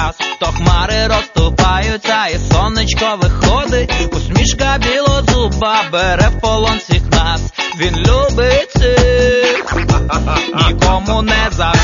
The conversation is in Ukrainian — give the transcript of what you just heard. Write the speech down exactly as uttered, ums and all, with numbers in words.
час, то хмари розступаються і сонечко виходить. Усмішка білозуба бере в полон всіх нас. Він любить цих, нікому не заважає.